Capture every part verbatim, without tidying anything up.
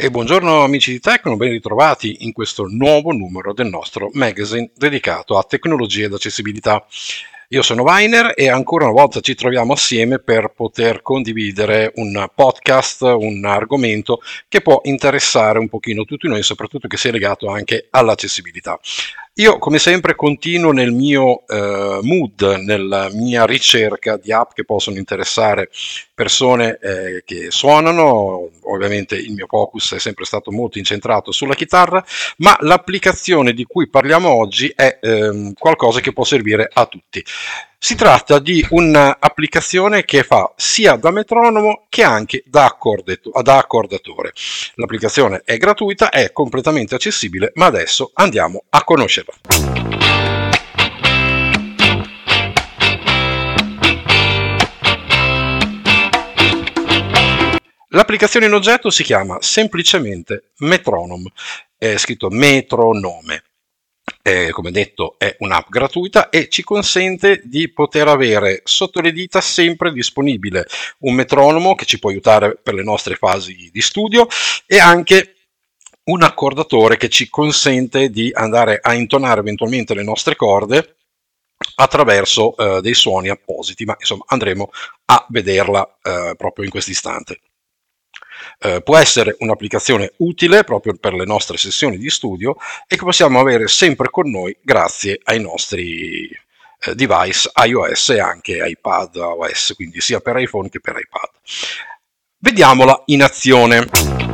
E buongiorno amici di Tecno, ben ritrovati in questo nuovo numero del nostro magazine dedicato a tecnologie ed accessibilità. Io sono Weiner e ancora una volta ci troviamo assieme per poter condividere un podcast, un argomento che può interessare un pochino tutti noi, soprattutto che sia legato anche all'accessibilità. Io come sempre continuo nel mio eh, mood, nella mia ricerca di app che possono interessare persone eh, che suonano. Ovviamente il mio focus è sempre stato molto incentrato sulla chitarra, ma l'applicazione di cui parliamo oggi è ehm, qualcosa che può servire a tutti. Si tratta di un'applicazione che fa sia da metronomo che anche da, accordato- da accordatore. L'applicazione è gratuita, è completamente accessibile, ma adesso andiamo a conoscerla. L'applicazione in oggetto si chiama semplicemente Metronome, è scritto metronome. Eh, come detto è un'app gratuita e ci consente di poter avere sotto le dita sempre disponibile un metronomo che ci può aiutare per le nostre fasi di studio e anche un accordatore che ci consente di andare a intonare eventualmente le nostre corde attraverso eh, dei suoni appositi, ma insomma andremo a vederla eh, proprio in questo istante. Eh, può essere un'applicazione utile proprio per le nostre sessioni di studio e che possiamo avere sempre con noi grazie ai nostri eh, device iOS e anche iPad O S, quindi sia per iPhone che per iPad. Vediamola in azione.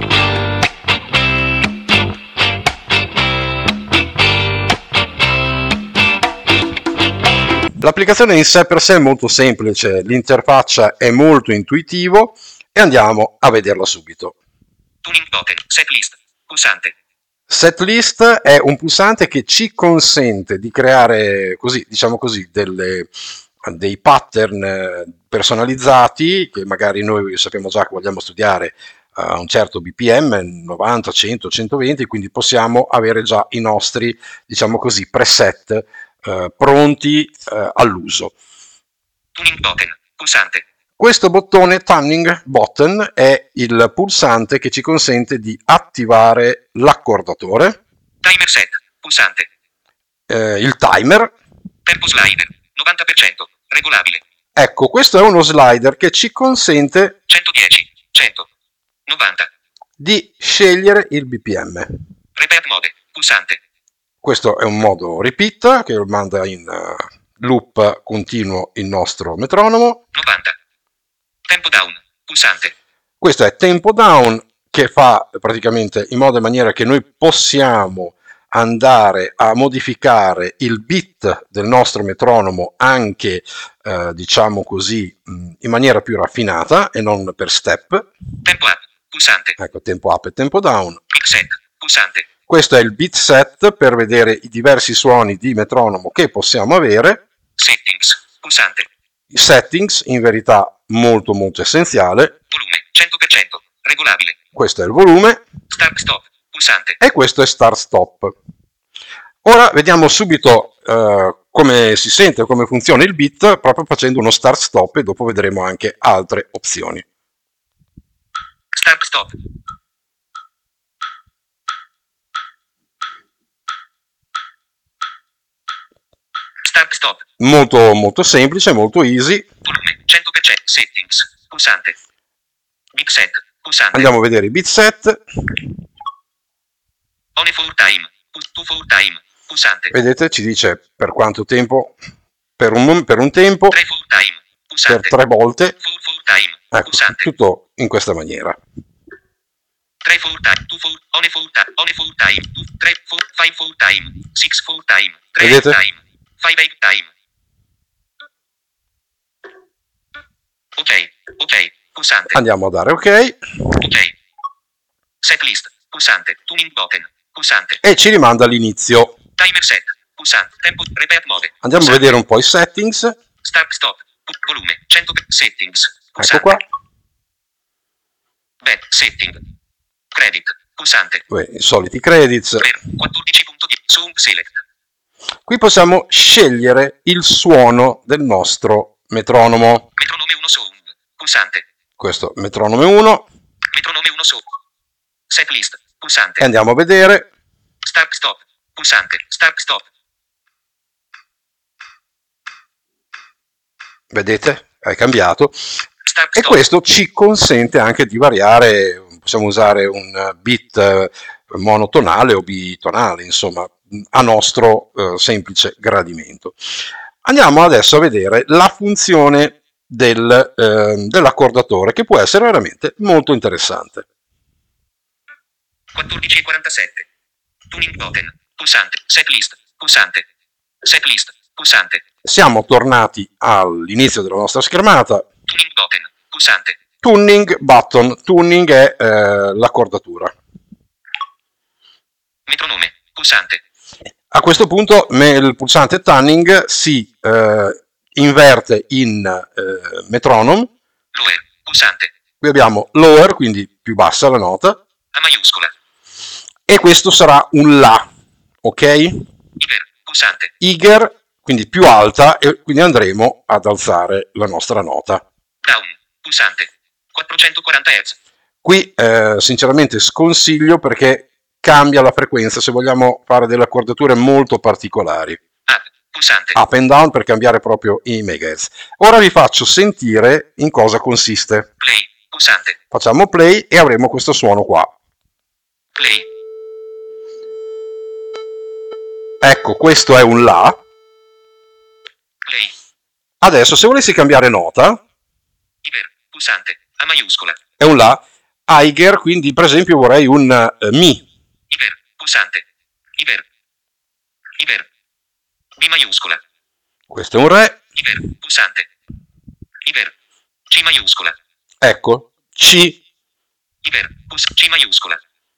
L'applicazione in sé per sé è molto semplice, l'interfaccia è molto intuitivo e andiamo a vederla subito. Tuning token, setlist, pulsante. Setlist è un pulsante che ci consente di creare così, diciamo così, delle, dei pattern personalizzati che magari noi sappiamo già che vogliamo studiare a un certo B P M, novanta, cento, centoventi, quindi possiamo avere già i nostri, diciamo così, preset eh, pronti eh, all'uso. Tuning token, pulsante. Questo bottone Tuning Button è il pulsante che ci consente di attivare l'accordatore. Timer set, pulsante. Eh, il timer. Tempo slider, novanta per cento, regolabile. Ecco, questo è uno slider che ci consente centodieci, cento, novanta. Di scegliere il B P M. Repeat mode, pulsante. Questo è un modo repeat che manda in uh, loop continuo il nostro metronomo. novanta. Tempo down, pulsante. Questo è tempo down che fa praticamente in modo e maniera che noi possiamo andare a modificare il beat del nostro metronomo anche eh, diciamo così in maniera più raffinata e non per step. Tempo up, pulsante. Ecco, tempo up e tempo down. Beat set, pulsante. Questo è il beat set per vedere i diversi suoni di metronomo che possiamo avere. Settings, pulsante. Settings, in verità molto molto essenziale. Volume, cento per cento, regolabile. Questo è il volume. Start stop, pulsante. E questo è start stop. Ora vediamo subito eh, come si sente, come funziona il beat proprio facendo uno start stop e dopo vedremo anche altre opzioni. Start stop. Start stop. Molto molto semplice, molto easy. Volume, cento per cento, settings, pulsante. Beat set, pulsante. Andiamo a vedere i beat set. On a full time, to full time, pulsante. Vedete, ci dice per quanto tempo, per un, per un tempo, tre full time, per pulsante. tre volte. Full full time, Ecco, pulsante. tutto in questa maniera. tre full time, two full, on a full time, on a full time, two, tre full, five full time, six full time, tre Vedete? time, five eight time. Ok, ok, pulsante. Andiamo a dare ok Ok. Setlist, pulsante, tuning button, pulsante. e ci rimanda all'inizio. Timer set, pulsante, tempo, repeat mode. Andiamo pulsante. a vedere un po' i settings. Start stop, pu- volume, cento per cento, settings, pulsante. Ecco qua. Back, setting, credit, pulsante. Beh, i soliti credits. Per quattordici punto dieci, sound select. Qui possiamo scegliere il suono del nostro metronomo. Metronome uno sound, pulsante. Questo metronome uno. Metronome uno sound. Setlist. Pulsante. E andiamo a vedere. Start stop. Pulsante. Start stop. Vedete? È cambiato. Start E stop. questo ci consente anche di variare, possiamo usare un bit monotonale o bitonale, insomma, a nostro eh, semplice gradimento. Andiamo adesso a vedere la funzione del, eh, dell'accordatore, che può essere veramente molto interessante. quattordici e quarantasette. Tuning button. Pulsante. Setlist. Pulsante. Setlist. Pulsante. Siamo tornati all'inizio della nostra schermata. Tuning button. Pulsante. Tuning button. Tuning è eh, l'accordatura. Metronome. Pulsante. A questo punto il pulsante tuning si eh, inverte in eh, metronome. Lower. Pulsante. Qui abbiamo lower, quindi più bassa la nota. A maiuscola. E questo sarà un La, ok? Iger. Pulsante. Iger, quindi più alta, e quindi andremo ad alzare la nostra nota. Down. Pulsante. quattrocentoquaranta hertz. Qui eh, sinceramente sconsiglio perché cambia la frequenza se vogliamo fare delle accordature molto particolari. Up. Pulsante. Up and down per cambiare proprio i megahertz. Ora vi faccio sentire in cosa consiste. Play. Pulsante. Facciamo play e avremo questo suono qua. Play. Ecco, questo è un La. Play. Adesso se volessi cambiare nota, Iger. Pulsante. A maiuscola. è un La. Eiger, quindi per esempio vorrei un eh, Mi. Iger. Pulsante. Iger. Iger. B maiuscola. Questo è un Re. Iger. Pulsante. Iger. C maiuscola. Ecco, C. Iger. Puls- C maiuscola.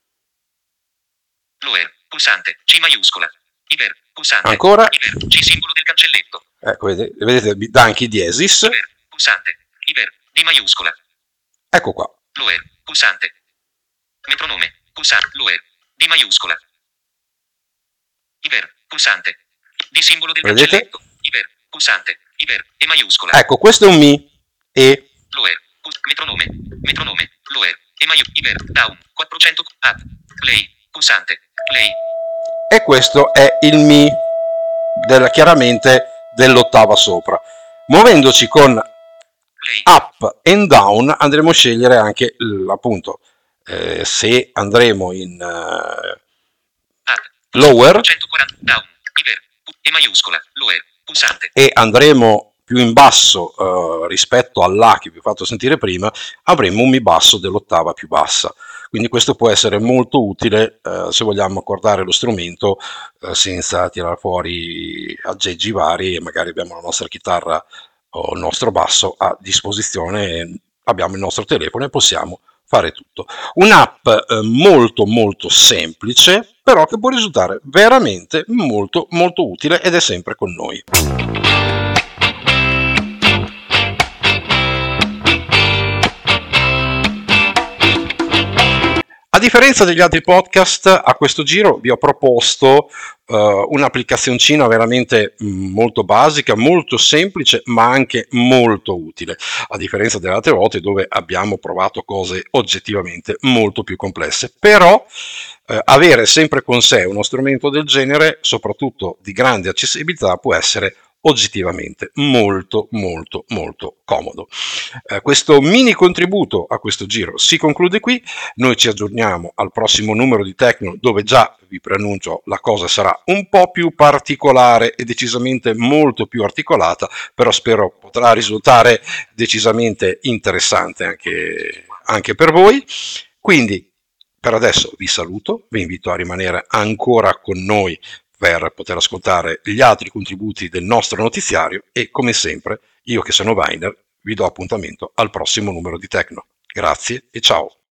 Lower. Pulsante. C maiuscola. Iger. Pulsante. Ancora. Iger. C simbolo del cancelletto. Ecco, vedete, vedete dà anche i diesis. Iger. Pulsante. Iger. D maiuscola. Ecco qua. Lower. Pulsante. Metronome. Pulsante. Lower. D maiuscola. Iger. Pulsante. D simbolo del Vedete? cancelletto. Iger. Pulsante. Iger. E maiuscola. Ecco, questo è un Mi. E. Lower. Pul- metronome. Metronome. Lower. E maiuscola. Iger. Down. quattrocento. Up. Play. Pulsante. Play. E questo è il Mi, del, chiaramente dell'ottava sopra. Muovendoci con Play. up and down andremo a scegliere anche l- appunto eh, se andremo in eh, Up. lower centoquaranta. Down. Iger. Pu- E maiuscola. Lower. Pulsante. e andremo più in basso eh, rispetto all'A che vi ho fatto sentire prima, avremo un Mi basso dell'ottava più bassa. Quindi questo può essere molto utile eh, se vogliamo accordare lo strumento eh, senza tirare fuori aggeggi vari e magari abbiamo la nostra chitarra o il nostro basso a disposizione, abbiamo il nostro telefono e possiamo fare tutto. Un'app eh, molto molto semplice, però che può risultare veramente molto molto utile ed è sempre con noi. A differenza degli altri podcast, a questo giro vi ho proposto uh, un'applicazioncina veramente mh, molto basica, molto semplice, ma anche molto utile, a differenza delle altre volte dove abbiamo provato cose oggettivamente molto più complesse. Però uh, avere sempre con sé uno strumento del genere, soprattutto di grande accessibilità, può essere oggettivamente molto molto molto comodo. Eh, questo mini contributo a questo giro si conclude qui. Noi ci aggiorniamo al prossimo numero di Tecno, dove già vi preannuncio la cosa sarà un po' più particolare e decisamente molto più articolata, però spero potrà risultare decisamente interessante anche, anche per voi. Quindi per adesso vi saluto, vi invito a rimanere ancora con noi per poter ascoltare gli altri contributi del nostro notiziario e come sempre io che sono Weiner vi do appuntamento al prossimo numero di Tecno. Grazie e ciao!